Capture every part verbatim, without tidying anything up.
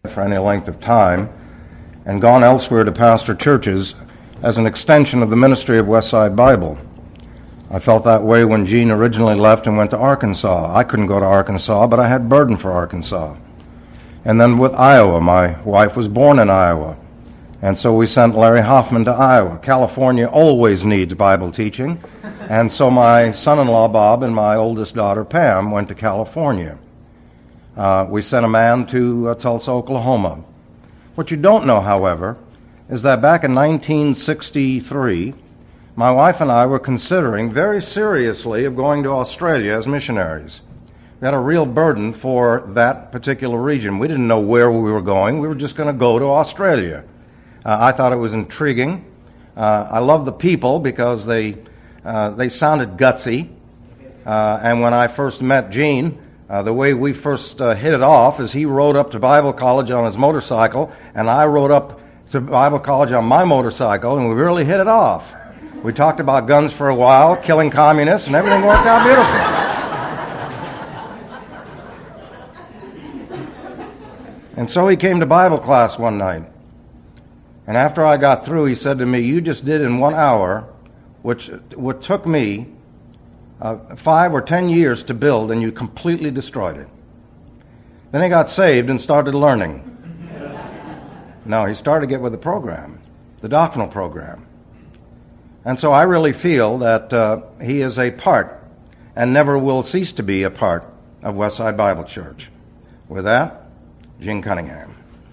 for any length of time and gone elsewhere to pastor churches as an extension of the ministry of Westside Bible. I felt that way when Gene originally left and went to Arkansas. I couldn't go to Arkansas, but I had burden for Arkansas. And then with Iowa, my wife was born in Iowa, and so we sent Larry Hoffman to Iowa. California always needs Bible teaching, and so my son-in-law Bob and my oldest daughter Pam went to California. Uh, we sent a man to uh, Tulsa, Oklahoma. What you don't know, however, is that back in nineteen sixty-three, my wife and I were considering very seriously of going to Australia as missionaries. We had a real burden for that particular region. We didn't know where we were going. We were just going to go to Australia. Uh, I thought it was intriguing. Uh, I love the people because they uh, they sounded gutsy. Uh, and when I first met Gene, uh, the way we first uh, hit it off is he rode up to Bible college on his motorcycle, and I rode up to Bible college on my motorcycle, and we really hit it off. We talked about guns for a while, killing communists, and everything worked out beautifully. And so he came to Bible class one night. And after I got through, he said to me, "You just did in one hour, which what took me uh, five or ten years to build, and you completely destroyed it." Then he got saved and started learning. No, he started to get with the program, the doctrinal program. And so I really feel that uh, he is a part, and never will cease to be a part, of Westside Bible Church. With that, Gene Cunningham.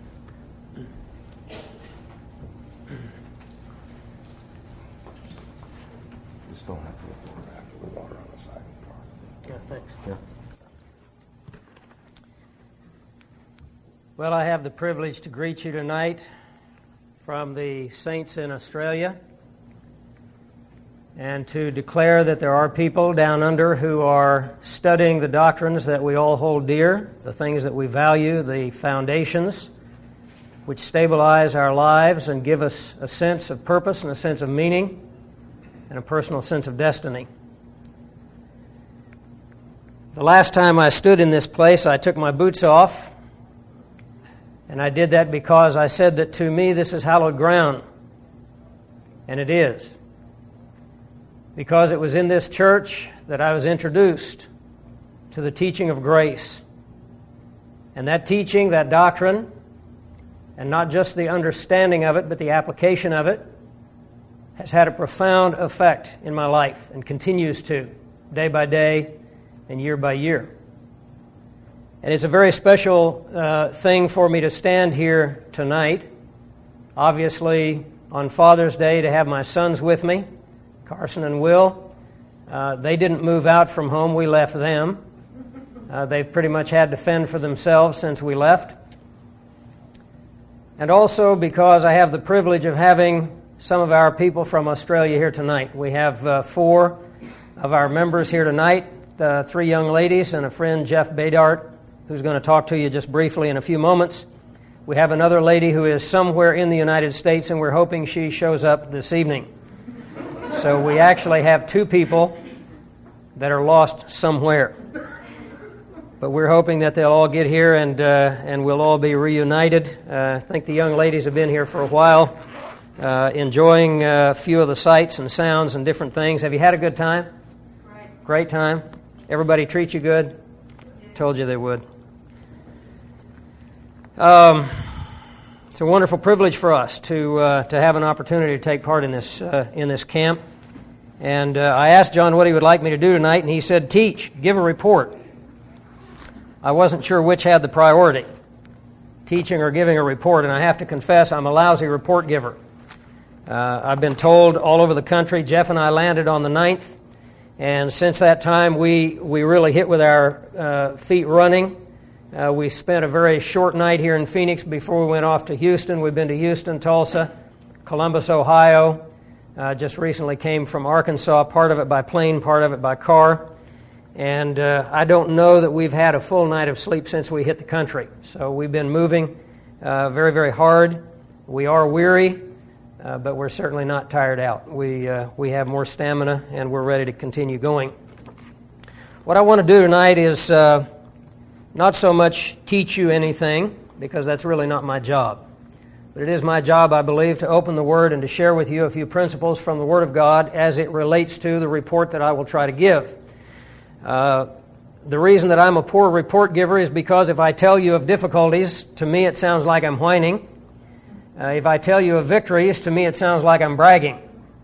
You still have to look after the water on the side of the car. Yeah, thanks. Yeah. Well, I have the privilege to greet you tonight from the saints in Australia, and to declare that there are people down under who are studying the doctrines that we all hold dear, the things that we value, the foundations which stabilize our lives and give us a sense of purpose and a sense of meaning and a personal sense of destiny. The last time I stood in this place, I took my boots off, and I did that because I said that to me this is hallowed ground, and it is. Because it was in this church that I was introduced to the teaching of grace. And that teaching, that doctrine, and not just the understanding of it, but the application of it, has had a profound effect in my life and continues to, day by day and year by year. And it's a very special uh, thing for me to stand here tonight. Obviously, on Father's Day, to have my sons with me, Carson and Will. Uh, they didn't move out from home. We left them. Uh, they've pretty much had to fend for themselves since we left. And also because I have the privilege of having some of our people from Australia here tonight. We have uh, four of our members here tonight, uh, three young ladies and a friend, Jeff Badart, who's going to talk to you just briefly in a few moments. We have another lady who is somewhere in the United States, and we're hoping she shows up this evening. So we actually have two people that are lost somewhere. But we're hoping that they'll all get here and uh, and we'll all be reunited. Uh, I think the young ladies have been here for a while, uh, enjoying uh, a few of the sights and sounds and different things. Have you had a good time? Right. Great time? Everybody treat you good? Told you they would. Um, it's a wonderful privilege for us to uh, to have an opportunity to take part in this uh, in this camp. And uh, I asked John what he would like me to do tonight, and he said, "Teach, give a report." I wasn't sure which had the priority, teaching or giving a report, and I have to confess I'm a lousy report giver. Uh, I've been told all over the country. Jeff and I landed on the ninth, and since that time we we really hit with our uh, feet running. Uh, we spent a very short night here in Phoenix before we went off to Houston. We've been to Houston, Tulsa, Columbus, Ohio. Uh, just recently came from Arkansas, part of it by plane, part of it by car. And uh, I don't know that we've had a full night of sleep since we hit the country. So we've been moving uh, very, very hard. We are weary, uh, but we're certainly not tired out. We, uh, we have more stamina, and we're ready to continue going. What I want to do tonight is uh, not so much teach you anything, because that's really not my job. But it is my job, I believe, to open the Word and to share with you a few principles from the Word of God as it relates to the report that I will try to give. Uh, the reason that I'm a poor report giver is because if I tell you of difficulties, to me it sounds like I'm whining. Uh, if I tell you of victories, to me it sounds like I'm bragging.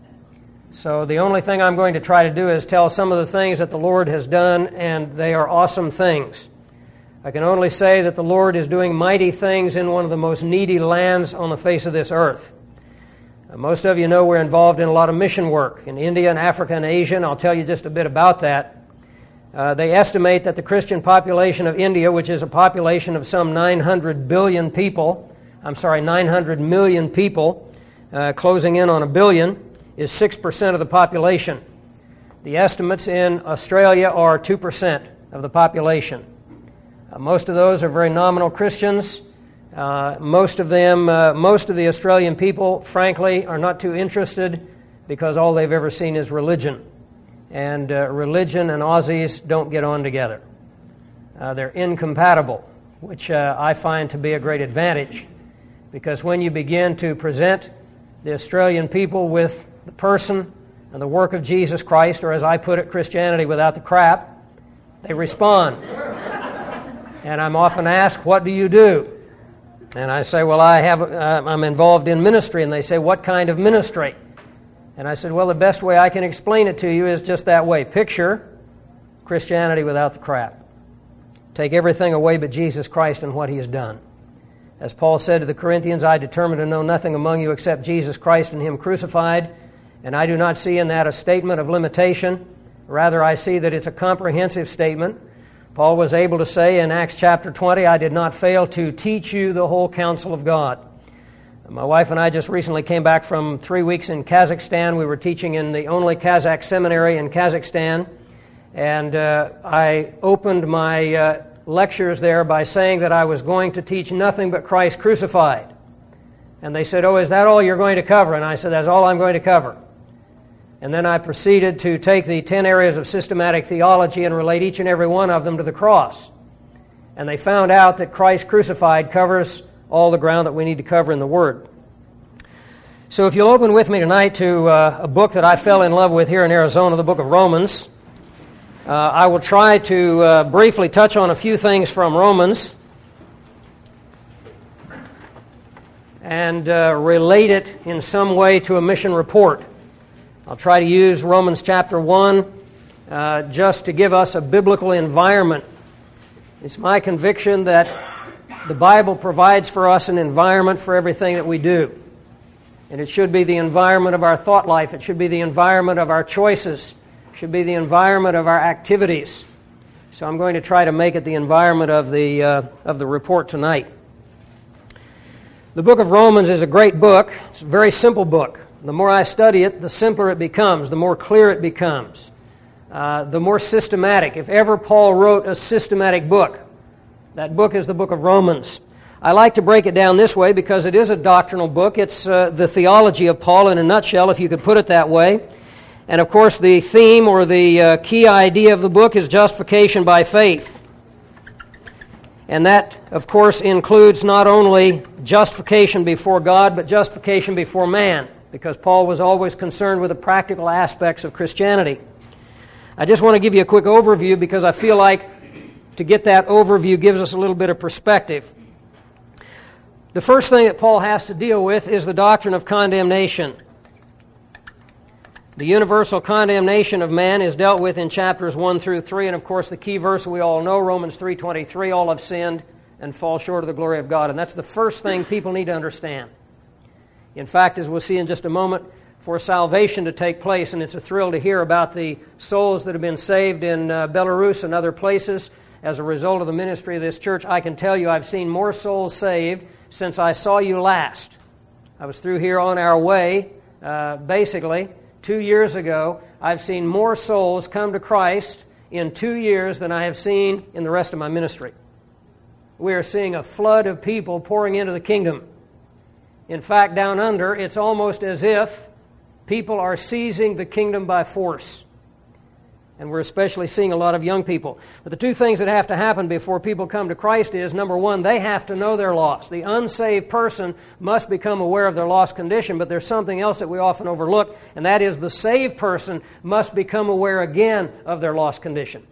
So the only thing I'm going to try to do is tell some of the things that the Lord has done, and they are awesome things. I can only say that the Lord is doing mighty things in one of the most needy lands on the face of this earth. Uh, most of you know we're involved in a lot of mission work in India and Africa and Asia, and I'll tell you just a bit about that. Uh, they estimate that the Christian population of India, which is a population of some nine hundred billion people, I'm sorry, nine hundred million people, uh, closing in on a billion, is six percent of the population. The estimates in Australia are two percent of the population. Uh, most of those are very nominal Christians. Uh, most of them, uh, most of the Australian people, frankly, are not too interested because all they've ever seen is religion. And uh, religion and Aussies don't get on together. Uh, they're incompatible, which uh, I find to be a great advantage, because when you begin to present the Australian people with the person and the work of Jesus Christ, or as I put it, Christianity without the crap, they respond. And I'm often asked, what do you do? And I say, well, I have, uh, I'm involved in ministry. And they say, what kind of ministry? And I said, well, the best way I can explain it to you is just that way. Picture Christianity without the crap. Take everything away but Jesus Christ and what He has done. As Paul said to the Corinthians, I determined to know nothing among you except Jesus Christ and Him crucified. And I do not see in that a statement of limitation. Rather, I see that it's a comprehensive statement. Paul was able to say in Acts chapter twenty, I did not fail to teach you the whole counsel of God. My wife and I just recently came back from three weeks in Kazakhstan. We were teaching in the only Kazakh seminary in Kazakhstan. And uh, I opened my uh, lectures there by saying that I was going to teach nothing but Christ crucified. And they said, oh, is that all you're going to cover? And I said, that's all I'm going to cover. And then I proceeded to take the ten areas of systematic theology and relate each and every one of them to the cross. And they found out that Christ crucified covers all the ground that we need to cover in the Word. So if you'll open with me tonight to uh, a book that I fell in love with here in Arizona, the book of Romans. Uh, I will try to uh, briefly touch on a few things from Romans and uh, relate it in some way to a mission report. I'll try to use Romans chapter one uh, just to give us a biblical environment. It's my conviction that the Bible provides for us an environment for everything that we do. And it should be the environment of our thought life. It should be the environment of our choices. It should be the environment of our activities. So I'm going to try to make it the environment of the, uh, of the report tonight. The book of Romans is a great book. It's a very simple book. The more I study it, the simpler it becomes, the more clear it becomes, uh, the more systematic. If ever Paul wrote a systematic book, that book is the book of Romans. I like to break it down this way because it is a doctrinal book. It's uh, the theology of Paul in a nutshell, if you could put it that way. And of course, the theme or the uh, key idea of the book is justification by faith. And that, of course, includes not only justification before God, but justification before man, because Paul was always concerned with the practical aspects of Christianity. I just want to give you a quick overview because I feel like to get that overview gives us a little bit of perspective. The first thing that Paul has to deal with is the doctrine of condemnation. The universal condemnation of man is dealt with in chapters one through three, and of course the key verse we all know, Romans three twenty-three, all have sinned and fall short of the glory of God. And that's the first thing people need to understand. In fact, as we'll see in just a moment, for salvation to take place, and it's a thrill to hear about the souls that have been saved in uh, Belarus and other places as a result of the ministry of this church, I can tell you I've seen more souls saved since I saw you last. I was through here on our way, uh, basically, two years ago. I've seen more souls come to Christ in two years than I have seen in the rest of my ministry. We are seeing a flood of people pouring into the kingdom. In fact, down under, it's almost as if people are seizing the kingdom by force. And we're especially seeing a lot of young people. But the two things that have to happen before people come to Christ is, number one, they have to know they're lost. The unsaved person must become aware of their lost condition, but there's something else that we often overlook, and that is the saved person must become aware again of their lost condition.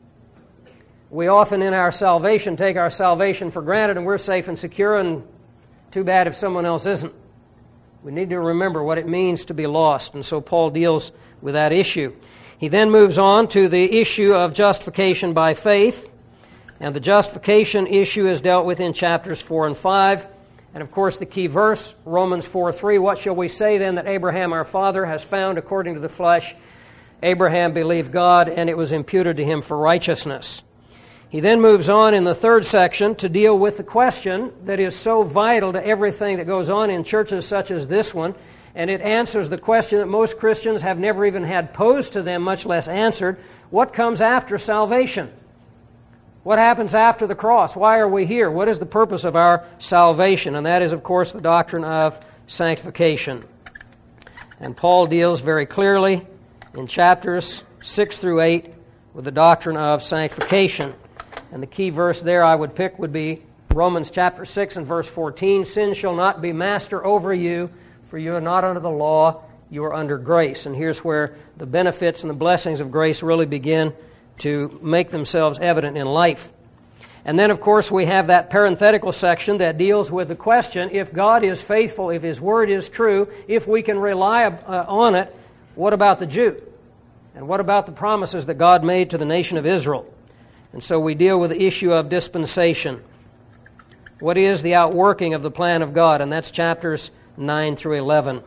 We often in our salvation take our salvation for granted, and we're safe and secure, and too bad if someone else isn't. We need to remember what it means to be lost, and so Paul deals with that issue. He then moves on to the issue of justification by faith, and the justification issue is dealt with in chapters four and five. And of course the key verse, Romans four three, what shall we say then that Abraham our father has found according to the flesh? Abraham believed God, and it was imputed to him for righteousness. He then moves on in the third section to deal with the question that is so vital to everything that goes on in churches such as this one, and it answers the question that most Christians have never even had posed to them, much less answered. What comes after salvation? What happens after the cross? Why are we here? What is the purpose of our salvation? And that is, of course, the doctrine of sanctification. And Paul deals very clearly in chapters six through eight with the doctrine of sanctification. And the key verse there I would pick would be Romans chapter six and verse fourteen. Sin shall not be master over you, for you are not under the law, you are under grace. And here's where the benefits and the blessings of grace really begin to make themselves evident in life. And then, of course, we have that parenthetical section that deals with the question, if God is faithful, if His Word is true, if we can rely uh, on it, what about the Jew? And what about the promises that God made to the nation of Israel? And so we deal with the issue of dispensation. What is the outworking of the plan of God? And that's chapters nine through eleven.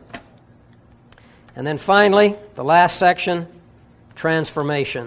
And then finally, the last section, transformation.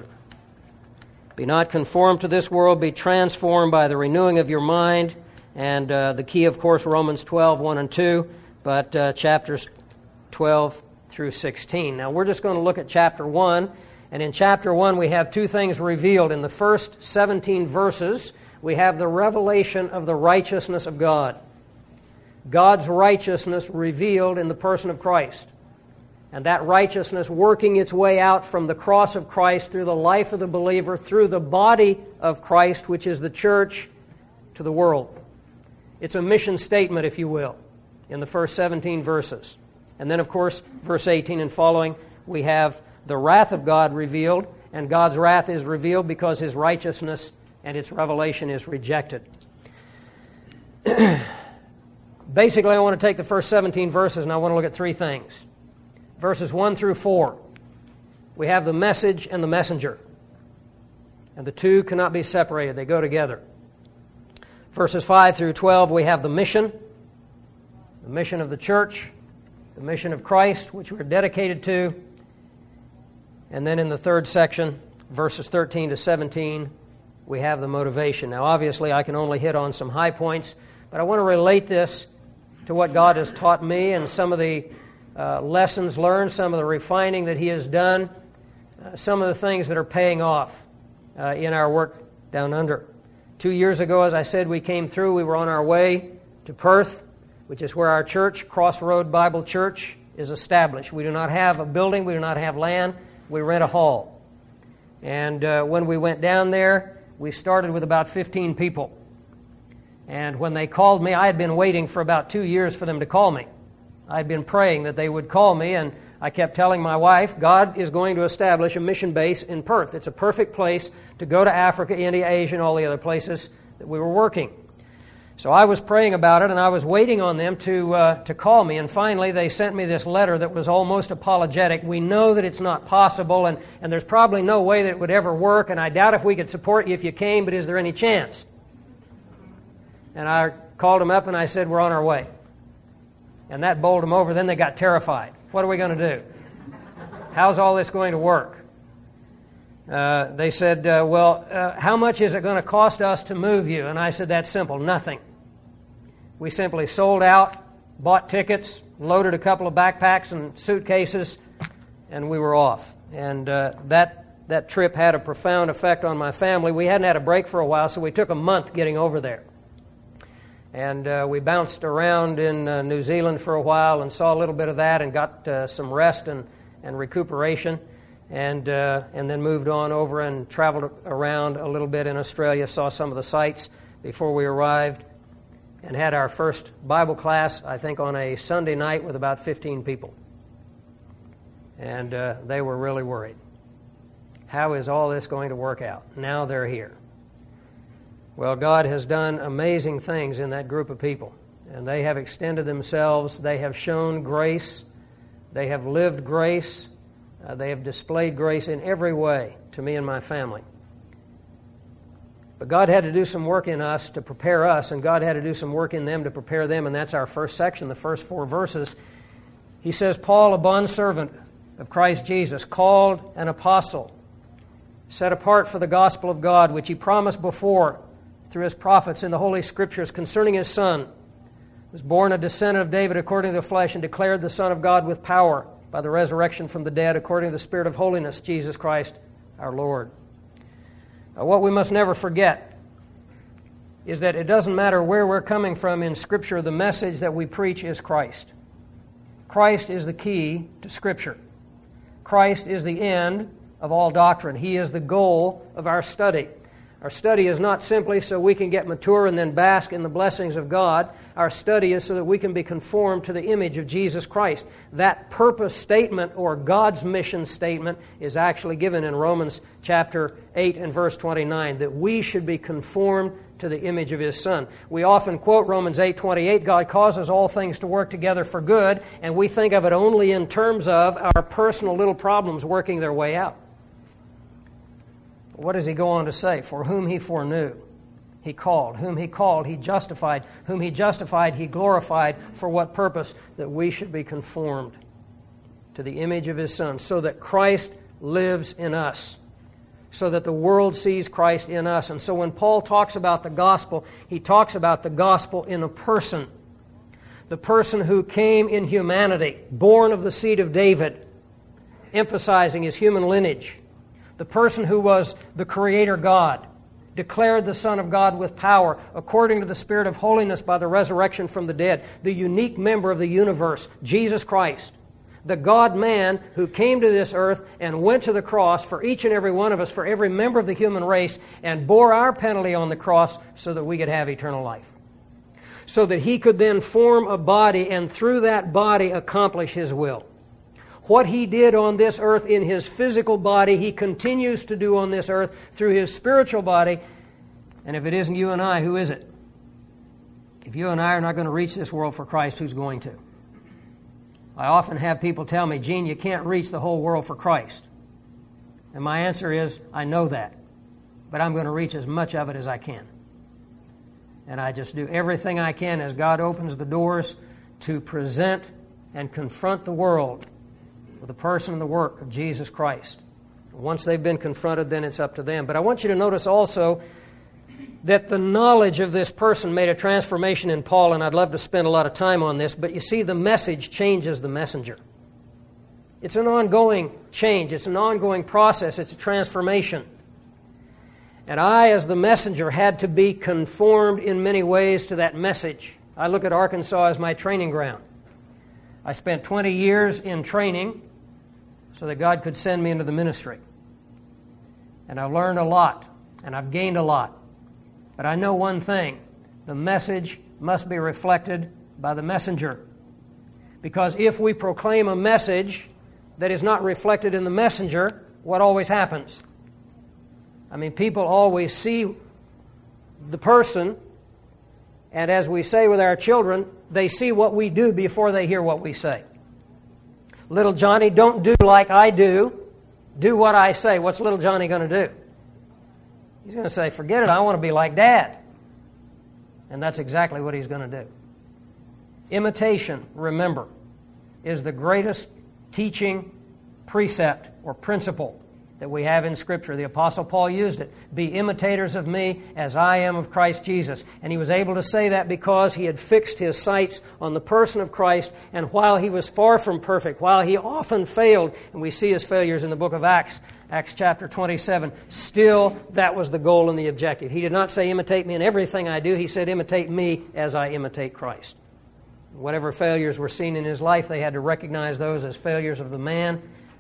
Be not conformed to this world, be transformed by the renewing of your mind. And uh, the key, of course, Romans twelve, one and two, but uh, chapters twelve through sixteen. Now, we're just going to look at chapter one. And in chapter one, we have two things revealed. In the first seventeen verses, we have the revelation of the righteousness of God. God's righteousness revealed in the person of Christ. And that righteousness working its way out from the cross of Christ through the life of the believer, through the body of Christ, which is the church, to the world. It's a mission statement, if you will, in the first seventeen verses. And then, of course, verse eighteen and following, we have the wrath of God revealed, and God's wrath is revealed because His righteousness and its revelation is rejected. Basically, I want to take the first seventeen verses and I want to look at three things. Verses one through four, we have the message and the messenger. And the two cannot be separated. They go together. Verses five through twelve, we have the mission, the mission of the church, the mission of Christ, which we're dedicated to. And then in the third section, verses thirteen to seventeen, we have the motivation. Now, obviously, I can only hit on some high points, but I want to relate this to what God has taught me and some of the uh, lessons learned, some of the refining that He has done, uh, some of the things that are paying off uh, in our work down under. Two years ago, as I said, we came through. We were on our way to Perth, which is where our church, Crossroad Bible Church, is established. We do not have a building. We do not have land. We rent a hall. And uh, when we went down there, we started with about fifteen people. And when they called me, I had been waiting for about two years for them to call me. I had been praying that they would call me, and I kept telling my wife, God is going to establish a mission base in Perth. It's a perfect place to go to Africa, India, Asia, and all the other places that we were working. So I was praying about it, and I was waiting on them to uh, to call me. And finally, they sent me this letter that was almost apologetic. We know that it's not possible, and, and there's probably no way that it would ever work, and I doubt if we could support you if you came, but is there any chance? And I called them up, and I said, we're on our way. And that bowled them over. Then they got terrified. What are we going to do? How's all this going to work? Uh, they said, uh, well, uh, how much is it going to cost us to move you? And I said, that's simple, nothing. We simply sold out, bought tickets, loaded a couple of backpacks and suitcases, and we were off. And uh, that, that trip had a profound effect on my family. We hadn't had a break for a while, so we took a month getting over there. And uh, we bounced around in uh, New Zealand for a while and saw a little bit of that and got uh, some rest and, and recuperation. and uh, and then moved on over and traveled around a little bit in Australia, saw some of the sights before we arrived, and had our first Bible class, I think, on a Sunday night with about fifteen people. And uh, they were really worried. How is all this going to work out? Now they're here. Well, God has done amazing things in that group of people, and they have extended themselves. They have shown grace. They have lived grace. Uh, they have displayed grace in every way to me and my family. But God had to do some work in us to prepare us, and God had to do some work in them to prepare them, and that's our first section, the first four verses. He says, Paul, a bondservant of Christ Jesus, called an apostle, set apart for the gospel of God, which he promised before through his prophets in the Holy Scriptures concerning his Son, who was born a descendant of David according to the flesh, and declared the Son of God with power by the resurrection from the dead according to the Spirit of holiness, Jesus Christ our Lord. Uh, what we must never forget is that it doesn't matter where we're coming from in Scripture, the message that we preach is Christ. Christ is the key to Scripture. Christ is the end of all doctrine. He is the goal of our study. Our study is not simply so we can get mature and then bask in the blessings of God. Our study is so that we can be conformed to the image of Jesus Christ. That purpose statement, or God's mission statement, is actually given in Romans chapter eight and verse twenty-nine, that we should be conformed to the image of His Son. We often quote Romans eight twenty-eight, God causes all things to work together for good, and we think of it only in terms of our personal little problems working their way out. What does he go on to say? For whom he foreknew, he called. Whom he called, he justified. Whom he justified, he glorified. For what purpose? That we should be conformed to the image of His Son, so that Christ lives in us, so that the world sees Christ in us. And so when Paul talks about the gospel, he talks about the gospel in a person. The person who came in humanity, born of the seed of David, emphasizing his human lineage. The person who was the Creator God, declared the Son of God with power, according to the Spirit of holiness by the resurrection from the dead. The unique member of the universe, Jesus Christ. The God-man who came to this earth and went to the cross for each and every one of us, for every member of the human race, and bore our penalty on the cross so that we could have eternal life. So that He could then form a body and through that body accomplish His will. What He did on this earth in His physical body, He continues to do on this earth through His spiritual body. And if it isn't you and I, who is it? If you and I are not going to reach this world for Christ, who's going to? I often have people tell me, Gene, you can't reach the whole world for Christ. And my answer is, I know that. But I'm going to reach as much of it as I can. And I just do everything I can as God opens the doors to present and confront the world with the person and the work of Jesus Christ. Once they've been confronted, then it's up to them. But I want you to notice also that the knowledge of this person made a transformation in Paul, and I'd love to spend a lot of time on this, but you see, the message changes the messenger. It's an ongoing change. It's an ongoing process. It's a transformation. And I, as the messenger, had to be conformed in many ways to that message. I look at Arkansas as my training ground. I spent twenty years in training so that God could send me into the ministry. And I've learned a lot, and I've gained a lot. But I know one thing: the message must be reflected by the messenger. Because if we proclaim a message that is not reflected in the messenger, what always happens? I mean, people always see the person, and as we say with our children, they see what we do before they hear what we say. Little Johnny, don't do like I do. Do what I say. What's little Johnny going to do? He's going to say, forget it, I want to be like Dad. And that's exactly what he's going to do. Imitation, remember, is the greatest teaching precept or principle that we have in Scripture. The Apostle Paul used it. Be imitators of me as I am of Christ Jesus. And he was able to say that because he had fixed his sights on the person of Christ, and while he was far from perfect, while he often failed, and we see his failures in the book of Acts, Acts chapter twenty-seven, still that was the goal and the objective. He did not say imitate me in everything I do. He said imitate me as I imitate Christ. Whatever failures were seen in his life, they had to recognize those as failures of the man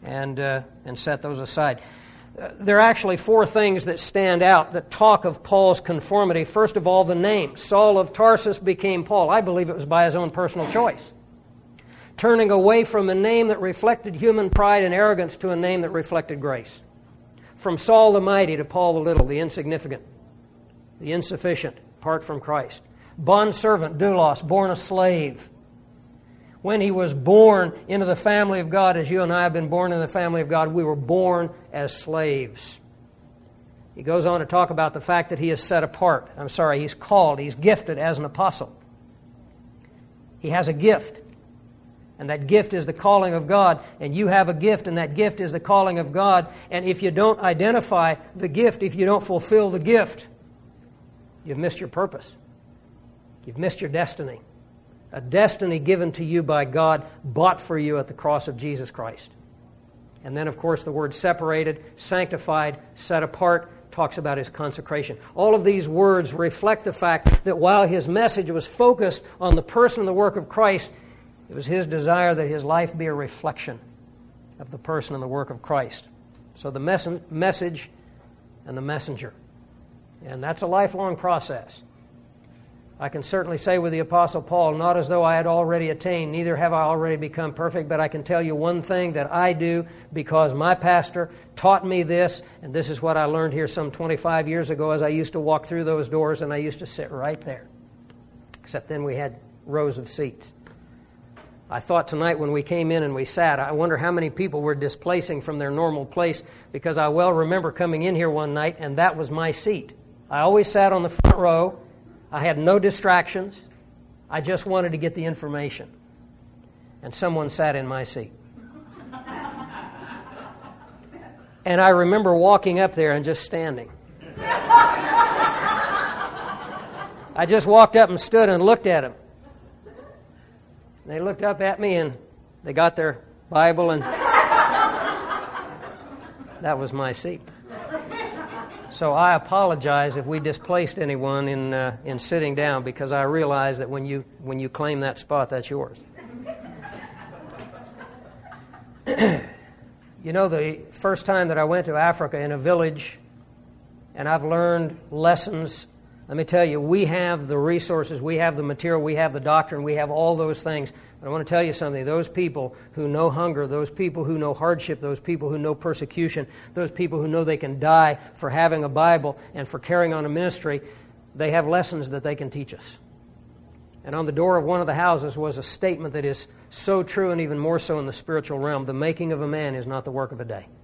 and uh, and set those aside. Uh, there are actually four things that stand out that talk of Paul's conformity. First of all, the name. Saul of Tarsus became Paul. I believe it was by his own personal choice. Turning away from a name that reflected human pride and arrogance to a name that reflected grace. From Saul the mighty to Paul the little, the insignificant, the insufficient, apart from Christ. Bondservant, doulos, born a slave. When he was born into the family of God, as you and I have been born in the family of God, we were born as slaves. He goes on to talk about the fact that he is set apart. I'm sorry, he's called, he's gifted as an apostle. He has a gift, and that gift is the calling of God. And you have a gift, and that gift is the calling of God. And if you don't identify the gift, if you don't fulfill the gift, you've missed your purpose. You've missed your destiny. A destiny given to you by God, bought for you at the cross of Jesus Christ. And then, of course, the word separated, sanctified, set apart, talks about his consecration. All of these words reflect the fact that while his message was focused on the person and the work of Christ, it was his desire that his life be a reflection of the person and the work of Christ. So the mes- message and the messenger. And that's a lifelong process. I can certainly say with the Apostle Paul, not as though I had already attained, neither have I already become perfect, but I can tell you one thing that I do because my pastor taught me this, and this is what I learned here some twenty-five years ago as I used to walk through those doors and I used to sit right there. Except then we had rows of seats. I thought tonight when we came in and we sat, I wonder how many people were displacing from their normal place, because I well remember coming in here one night and that was my seat. I always sat on the front row. I had no distractions. I just wanted to get the information. And someone sat in my seat. And I remember walking up there and just standing. I just walked up and stood and looked at them. They looked up at me and they got their Bible, and that was my seat. So I apologize if we displaced anyone in uh, in sitting down, because I realize that when you when you claim that spot, that's yours. You know, the first time that I went to Africa in a village, and I've learned lessons. Let me tell you, we have the resources, we have the material, we have the doctrine, we have all those things. But I want to tell you something. Those people who know hunger, those people who know hardship, those people who know persecution, those people who know they can die for having a Bible and for carrying on a ministry, they have lessons that they can teach us. And on the door of one of the houses was a statement that is so true, and even more so in the spiritual realm. The making of a man is not the work of a day.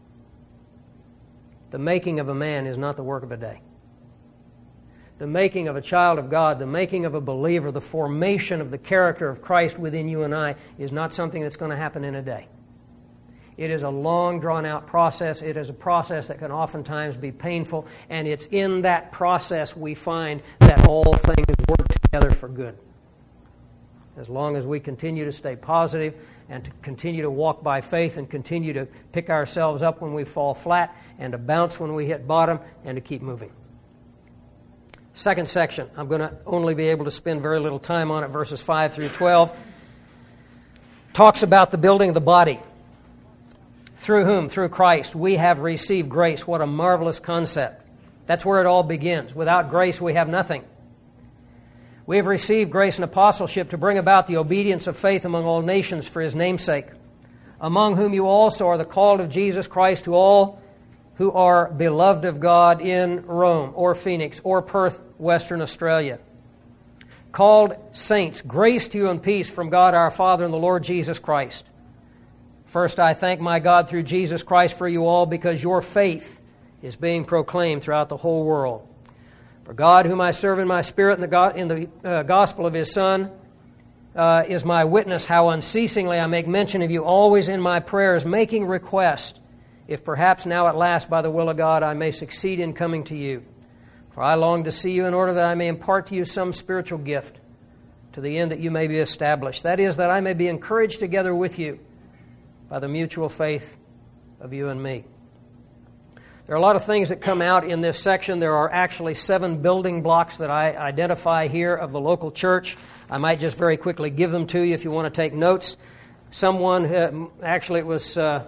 The making of a man is not the work of a day. The making of a child of God, the making of a believer, the formation of the character of Christ within you and I is not something that's going to happen in a day. It is a long, drawn-out process. It is a process that can oftentimes be painful, and it's in that process we find that all things work together for good. As long as we continue to stay positive and to continue to walk by faith and continue to pick ourselves up when we fall flat and to bounce when we hit bottom and to keep moving. Second section, I'm going to only be able to spend very little time on it, verses five through twelve, talks about the building of the body. Through whom? Through Christ. We have received grace. What a marvelous concept. That's where it all begins. Without grace, we have nothing. We have received grace and apostleship to bring about the obedience of faith among all nations for His name's sake, among whom you also are the called of Jesus Christ, to all who are beloved of God in Rome or Phoenix or Perth, Western Australia. Called saints, grace to you and peace from God our Father and the Lord Jesus Christ. First, I thank my God through Jesus Christ for you all, because your faith is being proclaimed throughout the whole world. For God, whom I serve in my spirit in the, go- in the uh, gospel of His Son, uh, is my witness how unceasingly I make mention of you always in my prayers, making request, if perhaps now at last by the will of God I may succeed in coming to you. For I long to see you in order that I may impart to you some spiritual gift, to the end that you may be established. That is, that I may be encouraged together with you by the mutual faith of you and me. There are a lot of things that come out in this section. There are actually seven building blocks that I identify here of the local church. I might just very quickly give them to you if you want to take notes. Someone, uh, actually it was uh,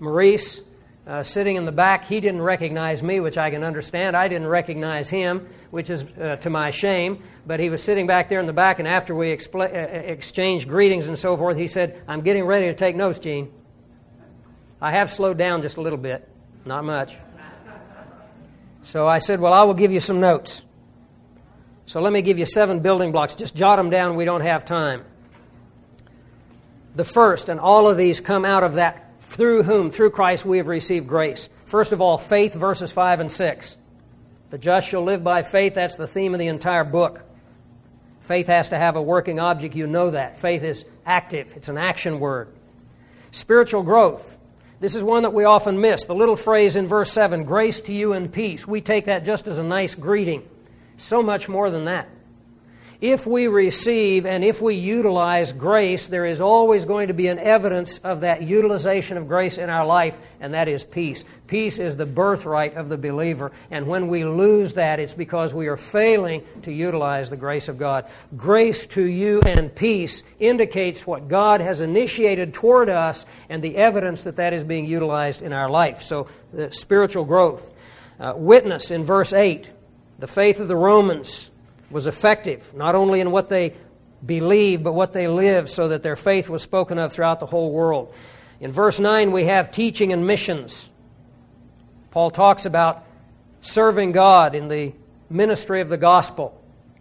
Maurice, uh, sitting in the back, he didn't recognize me, which I can understand. I didn't recognize him, which is uh, to my shame. But he was sitting back there in the back, and after we expl- uh, exchanged greetings and so forth, he said, "I'm getting ready to take notes, Gene." I have slowed down just a little bit, not much. So I said, "Well, I will give you some notes." So let me give you seven building blocks. Just jot them down. We don't have time. The first, and all of these come out of that, through whom, through Christ, we have received grace. First of all, faith, verses five and six. The just shall live by faith. That's the theme of the entire book. Faith has to have a working object. You know that. Faith is active. It's an action word. Spiritual growth. This is one that we often miss. The little phrase in verse seven, grace to you and peace. We take that just as a nice greeting. So much more than that. If we receive and if we utilize grace, there is always going to be an evidence of that utilization of grace in our life, and that is peace. Peace is the birthright of the believer, and when we lose that, it's because we are failing to utilize the grace of God. Grace to you and peace indicates what God has initiated toward us and the evidence that that is being utilized in our life. So, the spiritual growth. Uh, witness in verse eight. The faith of the Romans was effective, not only in what they believed, but what they lived, so that their faith was spoken of throughout the whole world. In verse nine, we have teaching and missions. Paul talks about serving God in the ministry of the gospel.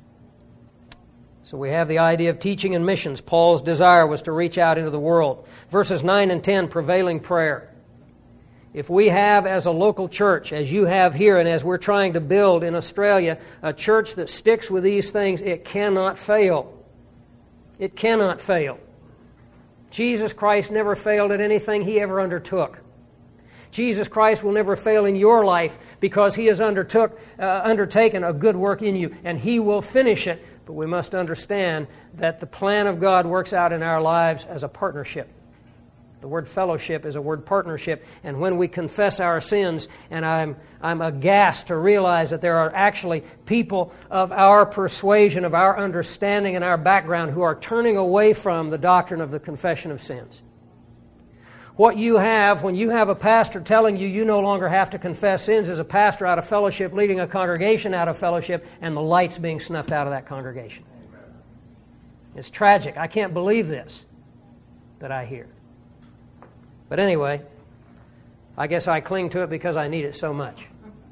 So we have the idea of teaching and missions. Paul's desire was to reach out into the world. Verses nine and ten, prevailing prayer. If we have as a local church, as you have here and as we're trying to build in Australia, a church that sticks with these things, it cannot fail. It cannot fail. Jesus Christ never failed at anything He ever undertook. Jesus Christ will never fail in your life because He has undertook, uh, undertaken a good work in you, and He will finish it. But we must understand that the plan of God works out in our lives as a partnership. The word fellowship is a word partnership, and when we confess our sins, and I'm I'm aghast to realize that there are actually people of our persuasion, of our understanding and our background who are turning away from the doctrine of the confession of sins. What you have when you have a pastor telling you you no longer have to confess sins is a pastor out of fellowship leading a congregation out of fellowship, and the light's being snuffed out of that congregation. It's tragic. I can't believe this that I hear. But anyway, I guess I cling to it because I need it so much.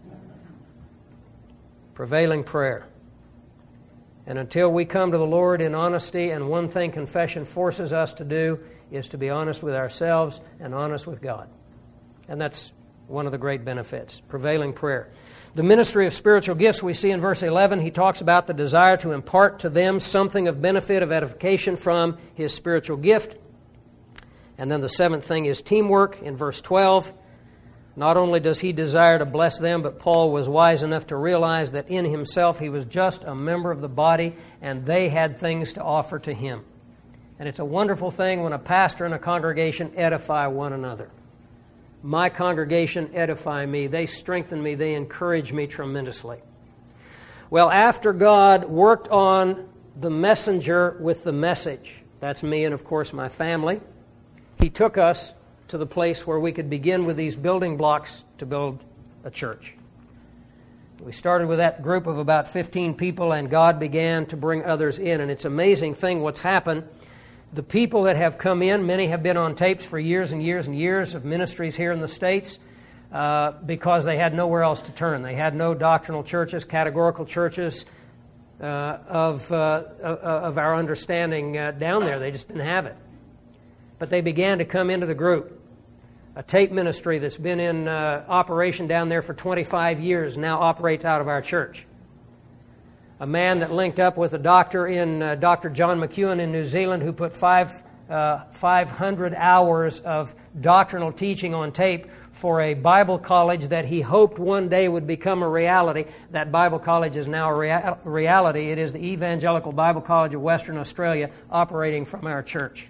Prevailing prayer. And until we come to the Lord in honesty, and one thing confession forces us to do is to be honest with ourselves and honest with God. And that's one of the great benefits. Prevailing prayer. The ministry of spiritual gifts we see in verse eleven. He talks about the desire to impart to them something of benefit, of edification from his spiritual gift. And then the seventh thing is teamwork in verse twelve. Not only does he desire to bless them, but Paul was wise enough to realize that in himself he was just a member of the body, and they had things to offer to him. And it's a wonderful thing when a pastor and a congregation edify one another. My congregation edify me. They strengthen me. They encourage me tremendously. Well, after God worked on the messenger with the message, that's me and, of course, my family, He took us to the place where we could begin with these building blocks to build a church. We started with that group of about fifteen people, and God began to bring others in. And it's an amazing thing what's happened. The people that have come in, many have been on tapes for years and years and years of ministries here in the States uh, because they had nowhere else to turn. They had no doctrinal churches, categorical churches uh, of, uh, of our understanding uh, down there. They just didn't have it. But they began to come into the group. A tape ministry that's been in uh, operation down there for twenty-five years now operates out of our church. A man that linked up with a doctor in uh, Doctor John McEwen in New Zealand who put five, uh, five hundred hours of doctrinal teaching on tape for a Bible college that he hoped one day would become a reality. That Bible college is now a rea- reality. It is the Evangelical Bible College of Western Australia operating from our church.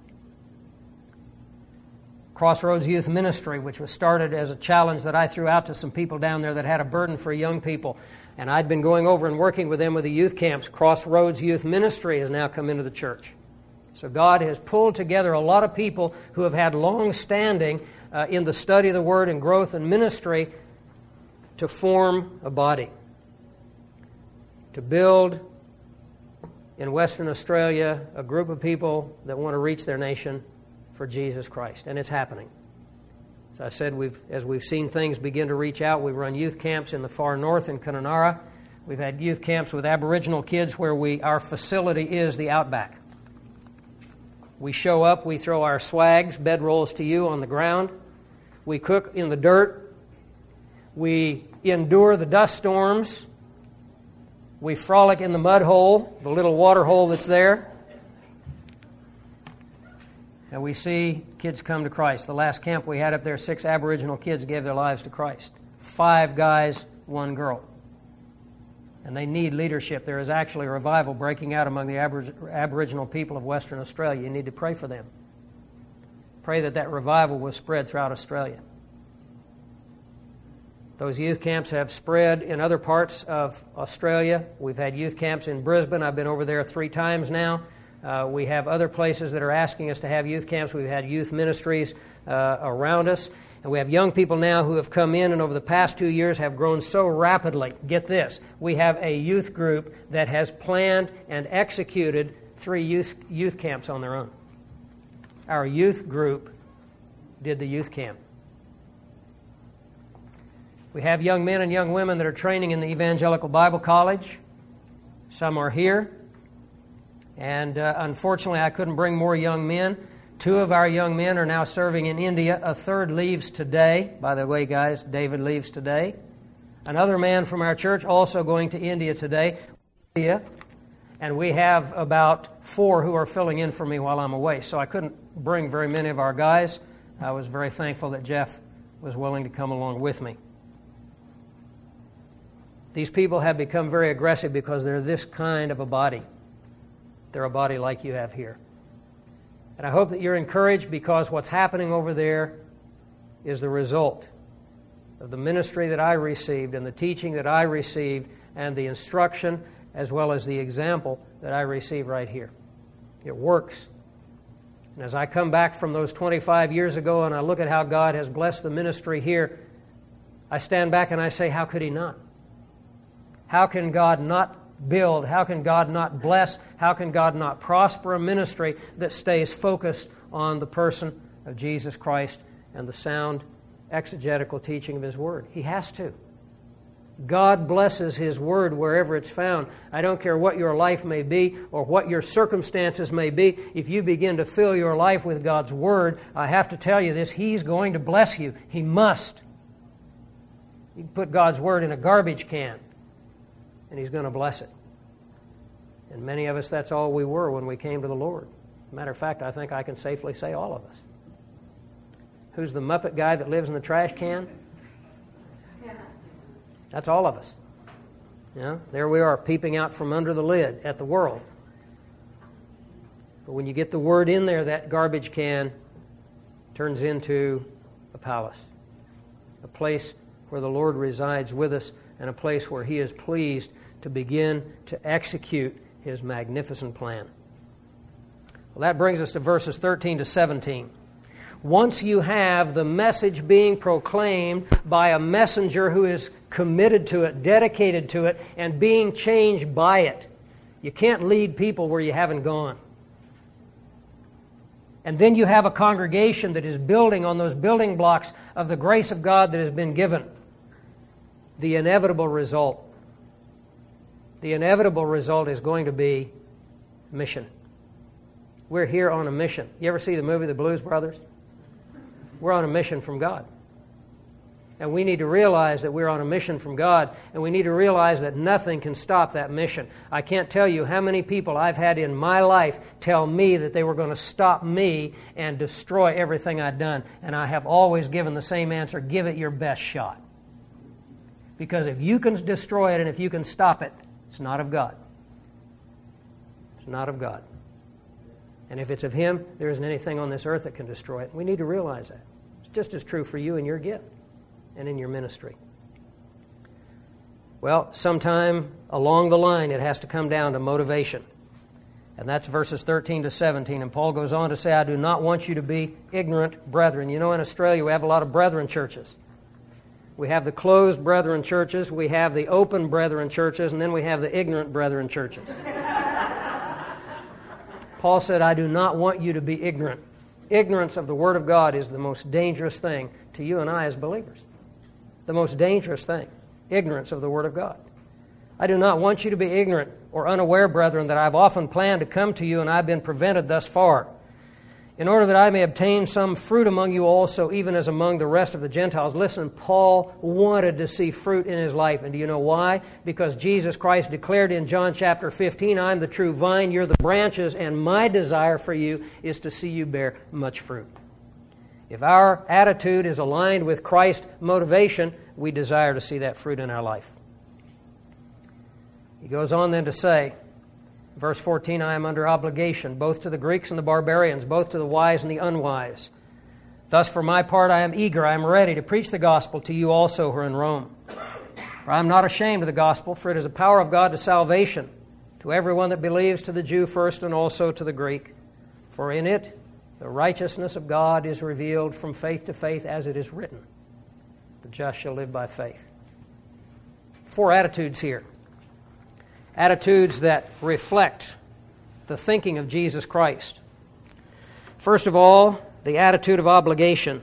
Crossroads Youth Ministry, which was started as a challenge that I threw out to some people down there that had a burden for young people. And I'd been going over and working with them with the youth camps. Crossroads Youth Ministry has now come into the church. So God has pulled together a lot of people who have had long-standing uh, in the study of the Word and growth and ministry to form a body, to build in Western Australia a group of people that want to reach their nation for Jesus Christ. And it's happening. As I said, we've, as we've seen things begin to reach out, we run youth camps in the far north in Kununurra. We've had youth camps with Aboriginal kids where we our facility is the Outback. We show up, we throw our swags, bedrolls to you on the ground. We cook in the dirt. We endure the dust storms. We frolic in the mud hole, the little water hole that's there. And we see kids come to Christ. The last camp we had up there, six Aboriginal kids gave their lives to Christ. Five guys, one girl. And they need leadership. There is actually a revival breaking out among the Abor- Aboriginal people of Western Australia. You need to pray for them. Pray that that revival will spread throughout Australia. Those youth camps have spread in other parts of Australia. We've had youth camps in Brisbane. I've been over there three times now. Uh, we have other places that are asking us to have youth camps. We've had youth ministries uh, around us. And we have young people now who have come in and over the past two years have grown so rapidly. Get this. We have a youth group that has planned and executed three youth, youth camps on their own. Our youth group did the youth camp. We have young men and young women that are training in the Evangelical Bible College. Some are here. And uh, unfortunately, I couldn't bring more young men. Two of our young men are now serving in India. A third leaves today. By the way, guys, David leaves today. Another man from our church also going to India today. And we have about four who are filling in for me while I'm away. So I couldn't bring very many of our guys. I was very thankful that Jeff was willing to come along with me. These people have become very aggressive because they're this kind of a body. They're a body like you have here. And I hope that you're encouraged because what's happening over there is the result of the ministry that I received and the teaching that I received and the instruction as well as the example that I received right here. It works. And as I come back from those twenty-five years ago and I look at how God has blessed the ministry here, I stand back and I say, how could He not? How can God not build? How can God not bless? How can God not prosper a ministry that stays focused on the person of Jesus Christ and the sound exegetical teaching of His Word? He has to. God blesses His Word wherever it's found. I don't care what your life may be or what your circumstances may be. If you begin to fill your life with God's Word, I have to tell you this, He's going to bless you. He must. You can put God's Word in a garbage can, and He's going to bless it. And many of us, that's all we were when we came to the Lord. Matter of fact, I think I can safely say all of us. Who's the Muppet guy that lives in the trash can? That's all of us. Yeah, there we are, peeping out from under the lid at the world. But when you get the Word in there, that garbage can turns into a palace, a place where the Lord resides with us, and a place where He is pleased to begin to execute His magnificent plan. Well, that brings us to verses thirteen to seventeen. Once you have the message being proclaimed by a messenger who is committed to it, dedicated to it, and being changed by it, you can't lead people where you haven't gone. And then you have a congregation that is building on those building blocks of the grace of God that has been given. The inevitable result, the inevitable result is going to be mission. We're here on a mission. You ever see the movie The Blues Brothers? We're on a mission from God. And we need to realize that we're on a mission from God, and we need to realize that nothing can stop that mission. I can't tell you how many people I've had in my life tell me that they were going to stop me and destroy everything I'd done. And I have always given the same answer: give it your best shot. Because if you can destroy it and if you can stop it, it's not of God. It's not of God. And if it's of Him, there isn't anything on this earth that can destroy it. We need to realize that. It's just as true for you and your gift and in your ministry. Well, sometime along the line, it has to come down to motivation. And that's verses thirteen to seventeen. And Paul goes on to say, I do not want you to be ignorant brethren. You know, in Australia we have a lot of brethren churches. We have the closed brethren churches, we have the open brethren churches, and then we have the ignorant brethren churches. Paul said, I do not want you to be ignorant. Ignorance of the Word of God is the most dangerous thing to you and I as believers. The most dangerous thing. Ignorance of the Word of God. I do not want you to be ignorant or unaware, brethren, that I've often planned to come to you and I've been prevented thus far, in order that I may obtain some fruit among you also, even as among the rest of the Gentiles. Listen, Paul wanted to see fruit in his life. And do you know why? Because Jesus Christ declared in John chapter fifteen, I'm the true vine, you're the branches, and my desire for you is to see you bear much fruit. If our attitude is aligned with Christ's motivation, we desire to see that fruit in our life. He goes on then to say, verse fourteen, I am under obligation, both to the Greeks and the barbarians, both to the wise and the unwise. Thus, for my part, I am eager, I am ready to preach the gospel to you also who are in Rome. For I am not ashamed of the gospel, for it is the power of God to salvation, to everyone that believes, to the Jew first and also to the Greek. For in it the righteousness of God is revealed from faith to faith, as it is written, the just shall live by faith. Four attitudes here. Attitudes that reflect the thinking of Jesus Christ. First of all, the attitude of obligation.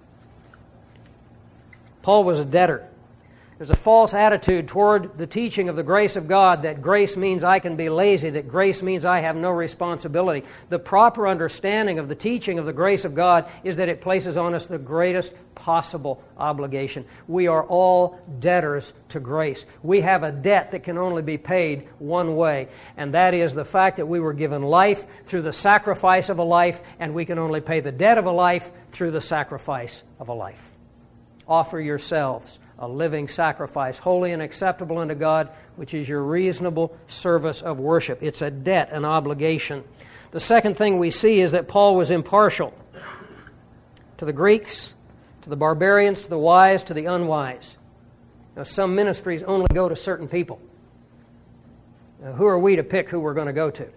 Paul was a debtor. There's a false attitude toward the teaching of the grace of God, that grace means I can be lazy, that grace means I have no responsibility. The proper understanding of the teaching of the grace of God is that it places on us the greatest possible obligation. We are all debtors to grace. We have a debt that can only be paid one way, and that is the fact that we were given life through the sacrifice of a life, and we can only pay the debt of a life through the sacrifice of a life. Offer yourselves a living sacrifice, holy and acceptable unto God, which is your reasonable service of worship. It's a debt, an obligation. The second thing we see is that Paul was impartial to the Greeks, to the barbarians, to the wise, to the unwise. Now, some ministries only go to certain people. Now, who are we to pick who we're going to go to?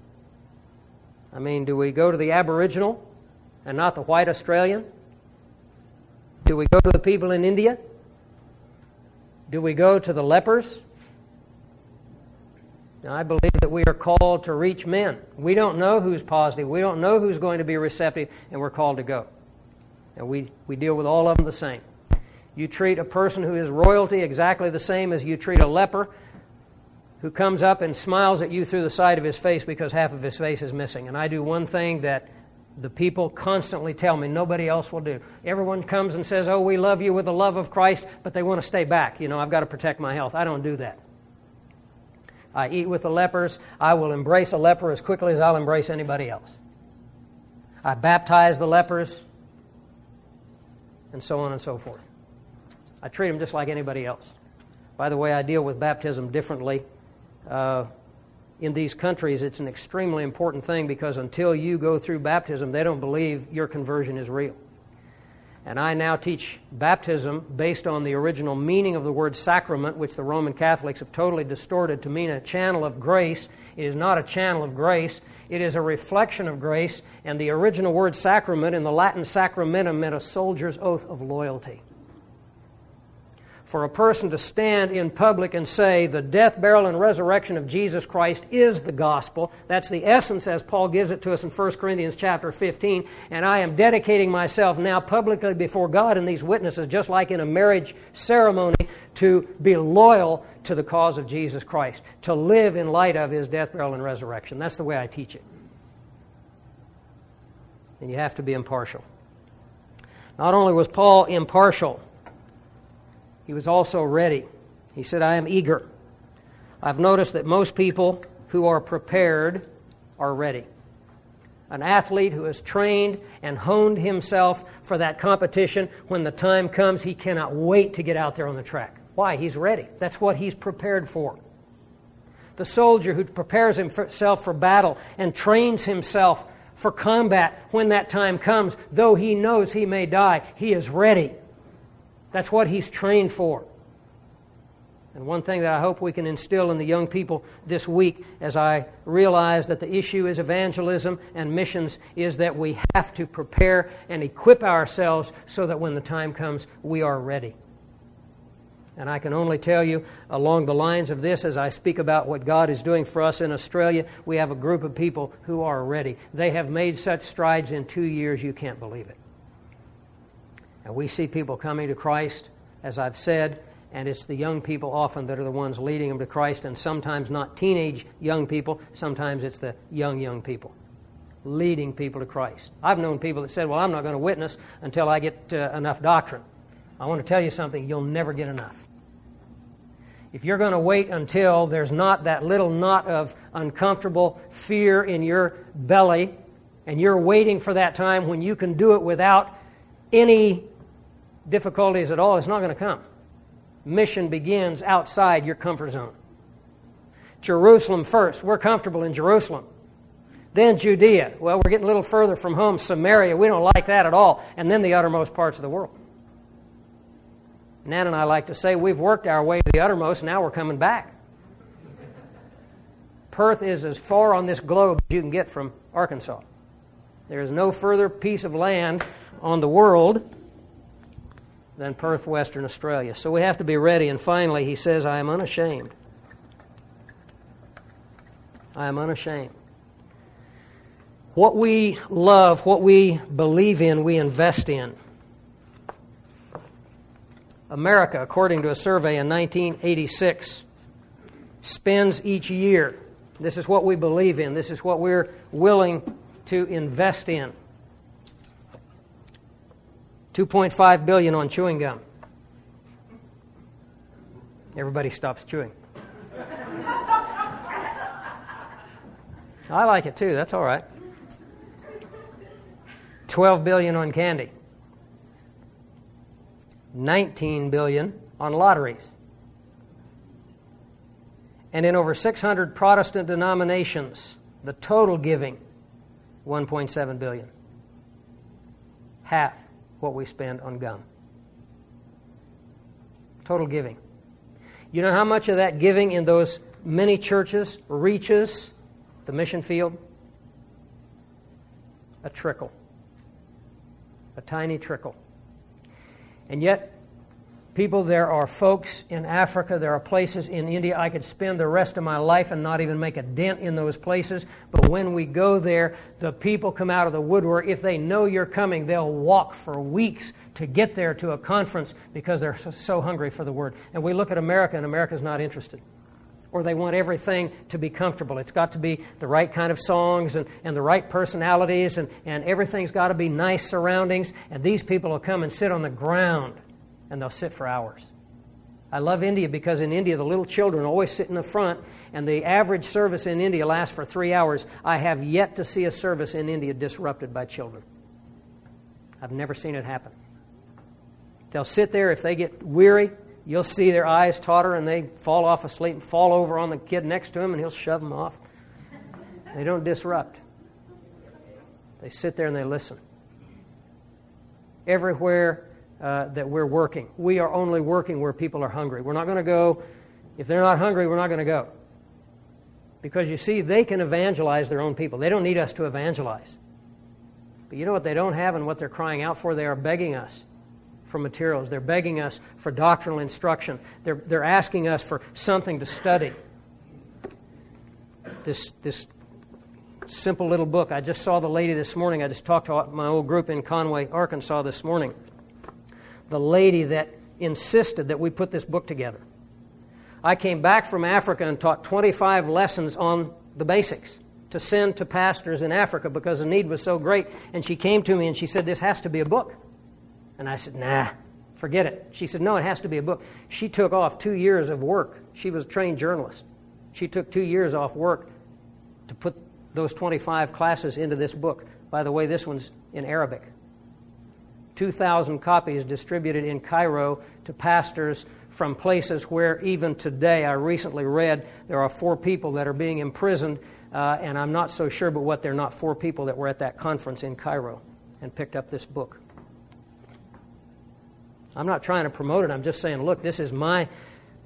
I mean, do we go to the Aboriginal and not the white Australian? Do we go to the people in India? Do we go to the lepers? Now, I believe that we are called to reach men. We don't know who's positive. We don't know who's going to be receptive, and we're called to go. And we, we deal with all of them the same. You treat a person who is royalty exactly the same as you treat a leper who comes up and smiles at you through the side of his face because half of his face is missing. And I do one thing that the people constantly tell me nobody else will do. Everyone comes and says, oh, we love you with the love of Christ, but they want to stay back. You know, I've got to protect my health. I don't do that. I eat with the lepers. I will embrace a leper as quickly as I'll embrace anybody else. I baptize the lepers, and so on and so forth. I treat them just like anybody else. By the way, I deal with baptism differently. Uh, In these countries, it's an extremely important thing because until you go through baptism, they don't believe your conversion is real. And I now teach baptism based on the original meaning of the word sacrament, which the Roman Catholics have totally distorted to mean a channel of grace. It is not a channel of grace. It is a reflection of grace. And the original word sacrament in the Latin sacramentum meant a soldier's oath of loyalty. For a person to stand in public and say the death, burial, and resurrection of Jesus Christ is the gospel, that's the essence as Paul gives it to us in First Corinthians chapter fifteen, and I am dedicating myself now publicly before God and these witnesses, just like in a marriage ceremony, to be loyal to the cause of Jesus Christ, to live in light of His death, burial, and resurrection. That's the way I teach it. And you have to be impartial. Not only was Paul impartial, he was also ready. He said, I am eager. I've noticed that most people who are prepared are ready. An athlete who has trained and honed himself for that competition, when the time comes, he cannot wait to get out there on the track. Why? He's ready. That's what he's prepared for. The soldier who prepares himself for battle and trains himself for combat, when that time comes, though he knows he may die, he is ready. That's what he's trained for. And one thing that I hope we can instill in the young people this week, as I realize that the issue is evangelism and missions, is that we have to prepare and equip ourselves so that when the time comes, we are ready. And I can only tell you, along the lines of this, as I speak about what God is doing for us in Australia, we have a group of people who are ready. They have made such strides in two years, you can't believe it. And we see people coming to Christ, as I've said, and it's the young people often that are the ones leading them to Christ, and sometimes not teenage young people, sometimes it's the young, young people leading people to Christ. I've known people that said, well, I'm not going to witness until I get uh, enough doctrine. I want to tell you something, you'll never get enough. If you're going to wait until there's not that little knot of uncomfortable fear in your belly, and you're waiting for that time when you can do it without any difficulties at all, it's not going to come. Mission begins outside your comfort zone. Jerusalem first. We're comfortable in Jerusalem. Then Judea. Well, we're getting a little further from home. Samaria. We don't like that at all. And then the uttermost parts of the world. Nan and I like to say we've worked our way to the uttermost, now we're coming back. Perth is as far on this globe as you can get from Arkansas. There is no further piece of land on the world than Perth, Western Australia. So we have to be ready. And finally, he says, I am unashamed. I am unashamed. What we love, what we believe in, we invest in. America, according to a survey in nineteen eighty-six, spends each year, this is what we believe in, this is what we're willing to invest in, two point five billion dollars on chewing gum. Everybody stops chewing. I like it too, that's all right. twelve billion dollars on candy. nineteen billion dollars on lotteries. And in over six hundred Protestant denominations, the total giving, one point seven billion dollars. Half what we spend on gum. Total giving. You know how much of that giving in those many churches reaches the mission field? A trickle. A tiny trickle. And yet, people, there are folks in Africa, there are places in India, I could spend the rest of my life and not even make a dent in those places. But when we go there, the people come out of the woodwork. If they know you're coming, they'll walk for weeks to get there to a conference because they're so, so hungry for the Word. And we look at America, and America's not interested. Or they want everything to be comfortable. It's got to be the right kind of songs and, and the right personalities, and, and everything's got to be nice surroundings. And these people will come and sit on the ground, and they'll sit for hours. I love India because in India, the little children always sit in the front, and the average service in India lasts for three hours. I have yet to see a service in India disrupted by children. I've never seen it happen. They'll sit there. If they get weary, you'll see their eyes totter and they fall off asleep and fall over on the kid next to him, and he'll shove them off. They don't disrupt. They sit there and they listen. Everywhere uh, that we're working, we are only working where people are hungry. We're not going to go, if they're not hungry, we're not going to go. Because you see, they can evangelize their own people. They don't need us to evangelize. But you know what they don't have and what they're crying out for? They are begging us for materials. They're begging us for doctrinal instruction. They're, they're asking us for something to study. This, this simple little book. I just saw the lady this morning. I just talked to my old group in Conway, Arkansas this morning. The lady that insisted that we put this book together. I came back from Africa and taught twenty-five lessons on the basics to send to pastors in Africa because the need was so great. And she came to me and she said, this has to be a book. And I said, nah, forget it. She said, no, it has to be a book. She took off two years of work. She was a trained journalist. She took two years off work to put those twenty-five classes into this book. By the way, this one's in Arabic. two thousand copies distributed in Cairo to pastors from places where even today, I recently read, there are four people that are being imprisoned, uh, and I'm not so sure but what they're not four people that were at that conference in Cairo and picked up this book. I'm not trying to promote it. I'm just saying, look, this is my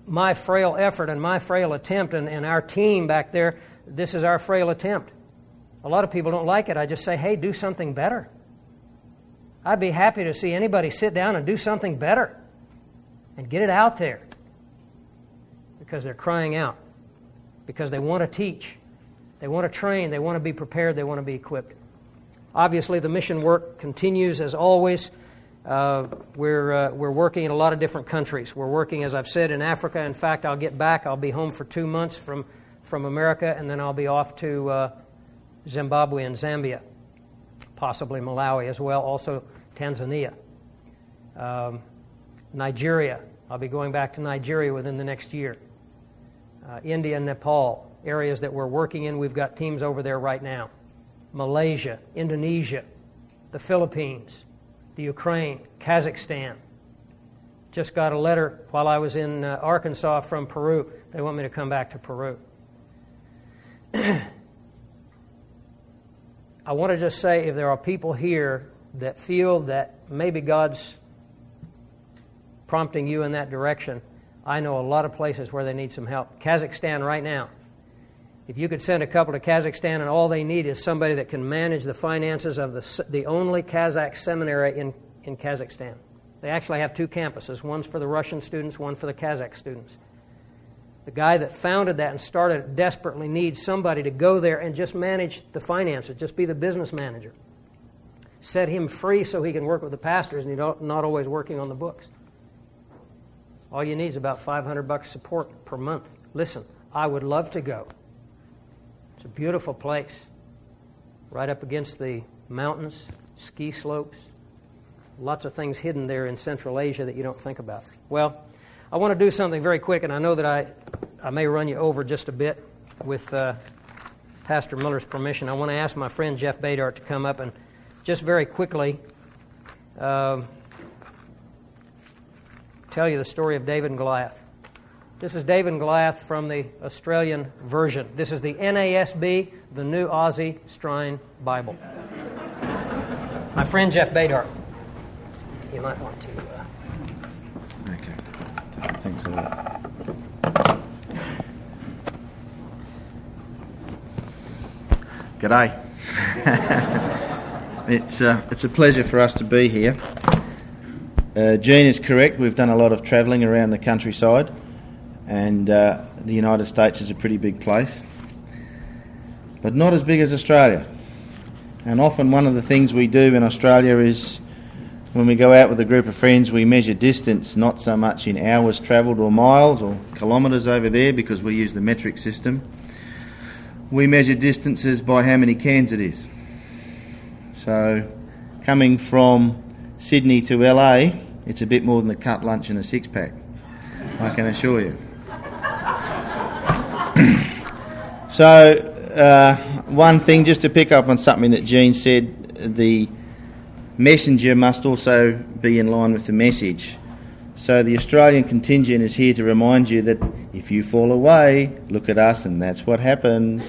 my frail effort and my frail attempt and, and our team back there, this is our frail attempt. A lot of people don't like it. I just say, hey, do something better. I'd be happy to see anybody sit down and do something better and get it out there because they're crying out, because they want to teach, they want to train, they want to be prepared, they want to be equipped. Obviously, the mission work continues as always. Uh, we're uh, we're working in a lot of different countries. We're working, as I've said, in Africa. In fact, I'll get back. I'll be home for two months from, from America, and then I'll be off to uh, Zimbabwe and Zambia, possibly Malawi as well, also Tanzania. Um, Nigeria. I'll be going back to Nigeria within the next year. Uh, India and Nepal, areas that we're working in. We've got teams over there right now. Malaysia, Indonesia, the Philippines, the Ukraine, Kazakhstan. Just got a letter while I was in uh, Arkansas from Peru. They want me to come back to Peru. I want to just say, if there are people here that feel that maybe God's prompting you in that direction, I know a lot of places where they need some help. Kazakhstan right now. If you could send a couple to Kazakhstan and all they need is somebody that can manage the finances of the the only Kazakh seminary in, in Kazakhstan. They actually have two campuses. One's for the Russian students, one for the Kazakh students. The guy that founded that and started it desperately needs somebody to go there and just manage the finances, just be the business manager. Set him free so he can work with the pastors and he's not always working on the books. All you need is about five hundred bucks support per month. Listen, I would love to go. It's a beautiful place, right up against the mountains, ski slopes, lots of things hidden there in Central Asia that you don't think about. Well, I want to do something very quick, and I know that I, I may run you over just a bit with uh, Pastor Miller's permission. I want to ask my friend Jeff Badart to come up and just very quickly uh, tell you the story of David and Goliath. This is David and Goliath from the Australian version. This is the N A S B, the New Aussie Strine Bible. My friend Jeff Badart. You might want to... Uh... Okay. Thanks a lot. G'day. it's, uh, it's a pleasure for us to be here. Uh, Gene is correct. We've done a lot of travelling around the countryside. And uh, the United States is a pretty big place, but not as big as Australia. And often one of the things we do in Australia is when we go out with a group of friends, we measure distance, not so much in hours travelled or miles or kilometres over there, because we use the metric system. We measure distances by how many cans it is. So coming from Sydney to L A, it's a bit more than a cut lunch and a six-pack, I can assure you. So, uh, one thing, just to pick up on something that Gene said, the messenger must also be in line with the message. So the Australian contingent is here to remind you that if you fall away, look at us and that's what happens.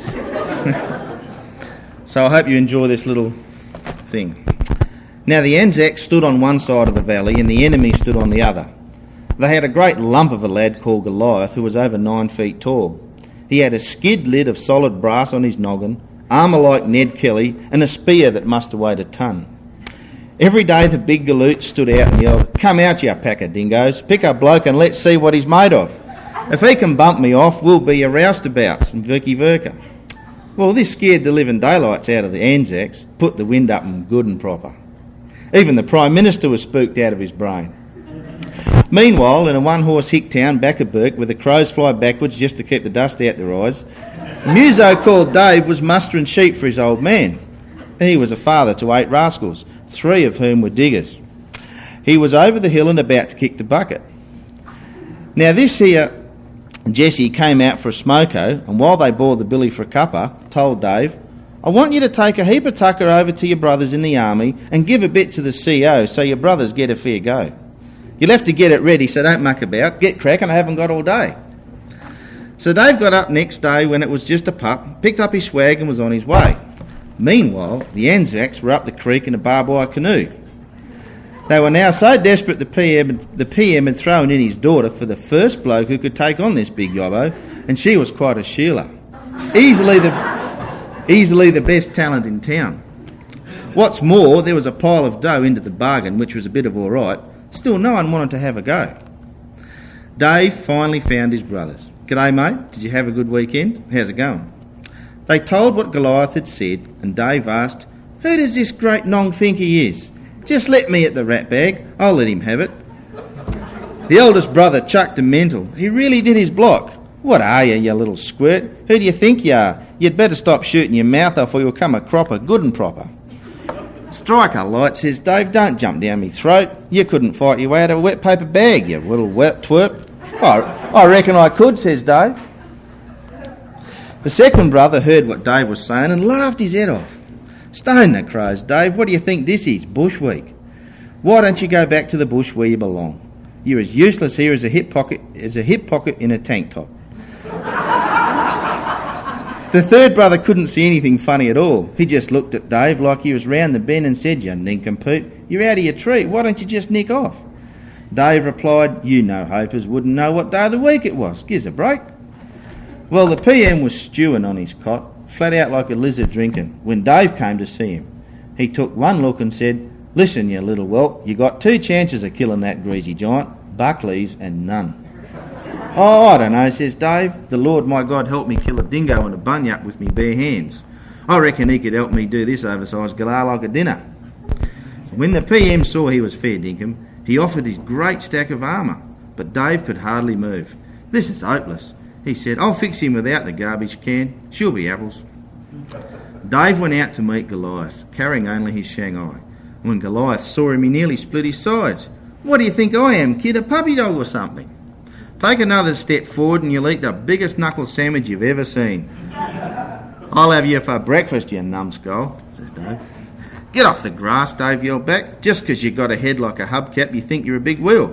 So I hope you enjoy this little thing. Now the Anzacs stood on one side of the valley and the enemy stood on the other. They had a great lump of a lad called Goliath who was over nine feet tall. He had a skid lid of solid brass on his noggin, armour like Ned Kelly, and a spear that must have weighed a ton. Every day the big galoot stood out and yelled, "Come out, you pack of dingoes, pick a bloke and let's see what he's made of. If he can bump me off, we'll be a roustabouts and Verky Verka." Well, this scared the living daylights out of the Anzacs, put the wind up them good and proper. Even the Prime Minister was spooked out of his brain. Meanwhile, in a one-horse hick town back of Burke, where the crows fly backwards just to keep the dust out their eyes, a muso called Dave was mustering sheep for his old man. He was a father to eight rascals, three of whom were diggers. He was over the hill and about to kick the bucket. Now this here, Jesse, came out for a smoko, and while they bore the billy for a cuppa, told Dave, "I want you to take a heap of tucker over to your brothers in the army and give a bit to the C O so your brothers get a fair go. You'll have to get it ready, so don't muck about. Get cracking, I haven't got all day." So Dave got up next day when it was just a pup, picked up his swag and was on his way. Meanwhile, the Anzacs were up the creek in a barbed wire canoe. They were now so desperate the P M, the P M had thrown in his daughter for the first bloke who could take on this big yobbo, and she was quite a Sheila. Easily the, easily the best talent in town. What's more, there was a pile of dough into the bargain, which was a bit of all right. Still, no one wanted to have a go. Dave finally found his brothers. "G'day, mate. Did you have a good weekend? How's it going?" They told what Goliath had said, and Dave asked, "Who does this great nong think he is? Just let me at the rat bag. I'll let him have it." The eldest brother chucked a mental. He really did his block. "What are you, you little squirt? Who do you think you are? You'd better stop shooting your mouth off or you'll come a cropper, good and proper." "Strike a light," says Dave. "Don't jump down me throat. You couldn't fight your way out of a wet paper bag, you little wet twerp." I, I reckon I could, says Dave. The second brother heard what Dave was saying and laughed his head off. "Stone the crows, Dave. What do you think this is? Bush week. Why don't you go back to the bush where you belong? You're as useless here as a hip pocket as a hip pocket in a tank top." The third brother couldn't see anything funny at all. He just looked at Dave like he was round the bend and said, "You nincompoop, you're out of your tree. Why don't you just nick off?" Dave replied, "You no-hopers wouldn't know what day of the week it was. Gives a break." Well, the P M was stewing on his cot, flat out like a lizard drinking, when Dave came to see him. He took one look and said, "Listen, you little whelp, you got two chances of killing that greasy giant, Buckley's and none." "Oh, I don't know," says Dave. "The Lord my God help me kill a dingo and a bunyip with me bare hands. I reckon he could help me do this oversized galah like a dinner." When the P M saw he was fair dinkum, he offered his great stack of armour, but Dave could hardly move. "This is hopeless," he said. "I'll fix him without the garbage can. She'll be apples." Dave went out to meet Goliath, carrying only his Shanghai. When Goliath saw him, he nearly split his sides. "What do you think I am, kid, a puppy dog or something? Take another step forward and you'll eat the biggest knuckle sandwich you've ever seen." "I'll have you for breakfast, you numbskull," says Dave. "Get off the grass," Dave yelled back. "Just 'cause you got a head like a hubcap, you think you're a big wheel."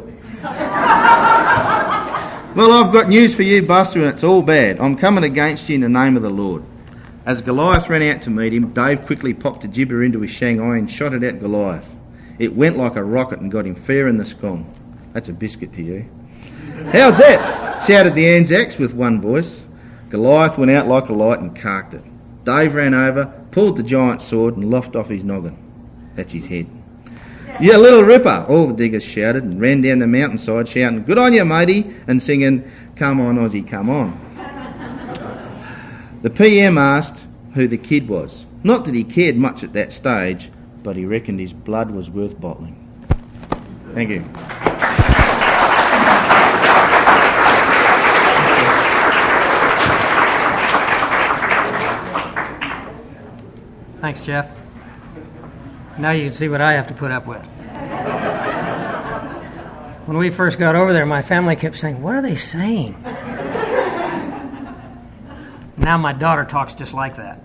"Well, I've got news for you, Buster, and it's all bad. I'm coming against you in the name of the Lord." As Goliath ran out to meet him, Dave quickly popped a gibber into his Shanghai and shot it at Goliath. It went like a rocket and got him fair in the scone. "That's a biscuit to you." "How's that?" shouted the Anzacs with one voice. Goliath went out like a light and carked it. Dave ran over, pulled the giant sword and lopped off his noggin. That's his head. "You little ripper," all the diggers shouted and ran down the mountainside shouting, "Good on you, matey," and singing, "Come on, Aussie, come on." The P M asked who the kid was. Not that he cared much at that stage, but he reckoned his blood was worth bottling. Thank you. Thanks, Jeff. Now you can see what I have to put up with. When we first got over there, my family kept saying, "What are they saying?" Now my daughter talks just like that.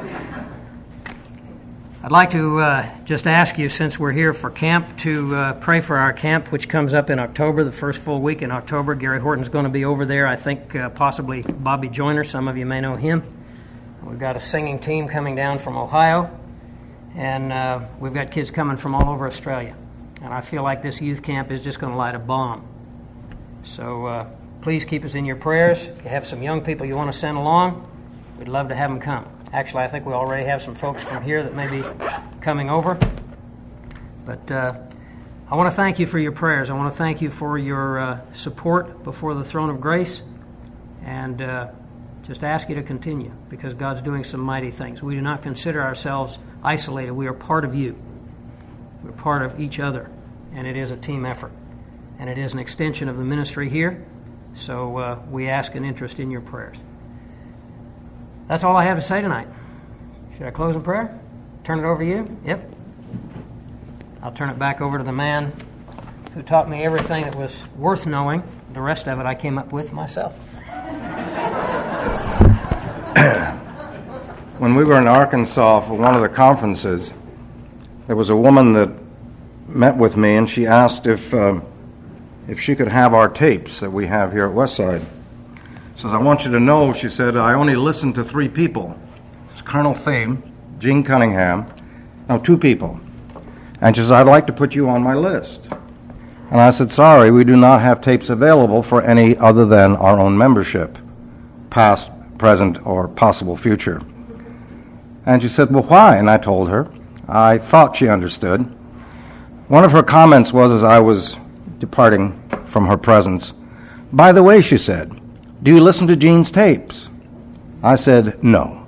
I'd like to uh, just ask you, since we're here for camp, to uh, pray for our camp, which comes up in October, the first full week in October. Gary Horton's going to be over there. I think uh, possibly Bobby Joyner. Some of you may know him. We've got a singing team coming down from Ohio, and uh, we've got kids coming from all over Australia. And I feel like this youth camp is just going to light a bomb. So uh, please keep us in your prayers. If you have some young people you want to send along, we'd love to have them come. Actually, I think we already have some folks from here that may be coming over. But uh, I want to thank you for your prayers. I want to thank you for your uh, support before the throne of grace. And uh, just ask you to continue, because God's doing some mighty things. We do not consider ourselves isolated. We are part of you. We're part of each other. And it is a team effort. And it is an extension of the ministry here. So uh, we ask an interest in your prayers. That's all I have to say tonight. Should I close in prayer? Turn it over to you? Yep. I'll turn it back over to the man who taught me everything that was worth knowing. The rest of it I came up with myself. When we were in Arkansas for one of the conferences, there was a woman that met with me, and she asked if uh, if she could have our tapes that we have here at Westside. She says, "I want you to know," she said, "I only listened to three people. It's Colonel Thame, Gene Cunningham, no, two people, And she said, I'd like to put you on my list. And I said, sorry, we do not have tapes available for any other than our own membership, past, present, or possible future. And she said, well, why? And I told her. I thought she understood. One of her comments was, as I was departing from her presence, by the way, she said, do you listen to Gene's tapes? I said, no.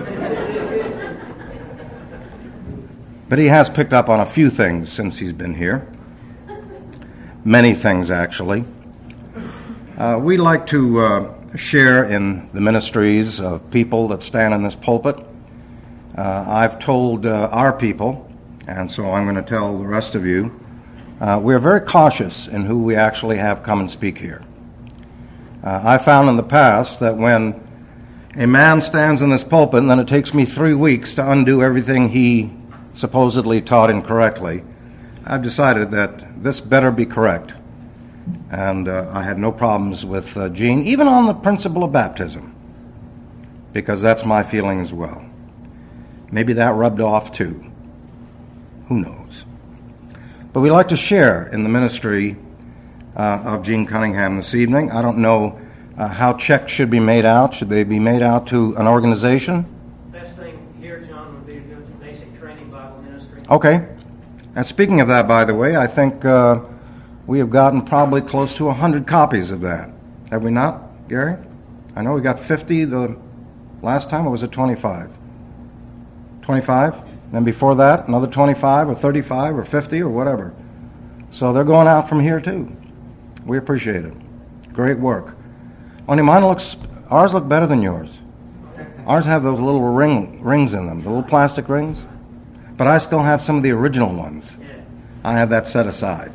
But he has picked up on a few things since he's been here. Many things, actually. Uh, we like to uh, share in the ministries of people that stand in this pulpit. Uh, I've told uh, our people, and so I'm going to tell the rest of you, uh, we're very cautious in who we actually have come and speak here. Uh, I found in the past that when a man stands in this pulpit and then it takes me three weeks to undo everything he supposedly taught incorrectly, I've decided that this better be correct. And uh, I had no problems with uh, Gene, even on the principle of baptism, because that's my feeling as well. Maybe that rubbed off too. Who knows? But we like to share in the ministry uh, of Gene Cunningham this evening. I don't know uh, how checks should be made out. Should they be made out to an organization? Best thing here, John, would be to go to Basic Training Bible Ministry. Okay. And speaking of that, by the way, I think uh, we have gotten probably close to one hundred copies of that. Have we not, Gary? I know we got fifty the last time, or was it twenty-five? twenty-five? And before that, another twenty-five or thirty-five or fifty or whatever. So they're going out from here too. We appreciate it. Great work. Only mine looks, ours look better than yours. Ours have those little ring rings in them, the little plastic rings. But I still have some of the original ones. I have that set aside.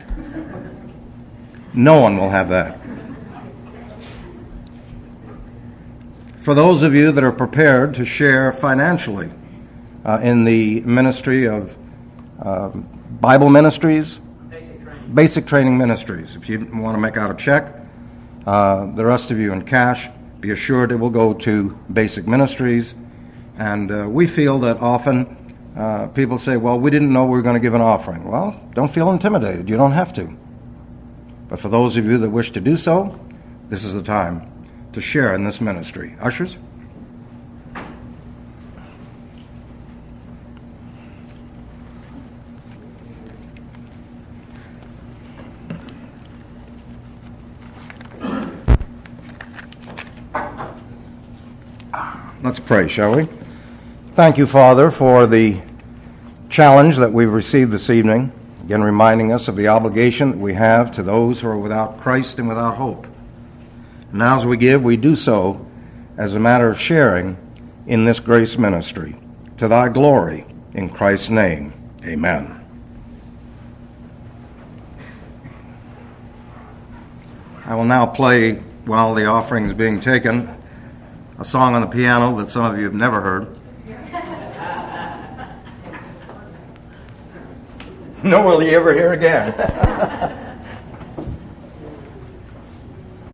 No one will have that. For those of you that are prepared to share financially uh, in the ministry of uh, Bible ministries, Basic Training. Basic Training Ministries, if you want to make out a check, uh, the rest of you in cash, be assured it will go to Basic Ministries. And uh, we feel that often Uh, people say, well, we didn't know we were going to give an offering. Well, don't feel intimidated. You don't have to. But for those of you that wish to do so, this is the time to share in this ministry. Ushers? Let's pray, shall we? Thank you, Father, for the challenge that we've received this evening, again reminding us of the obligation that we have to those who are without Christ and without hope. And now as we give, we do so as a matter of sharing in this grace ministry. To thy glory, in Christ's name, amen. I will now play, while the offering is being taken, a song on the piano that some of you have never heard. Nor will you ever hear again.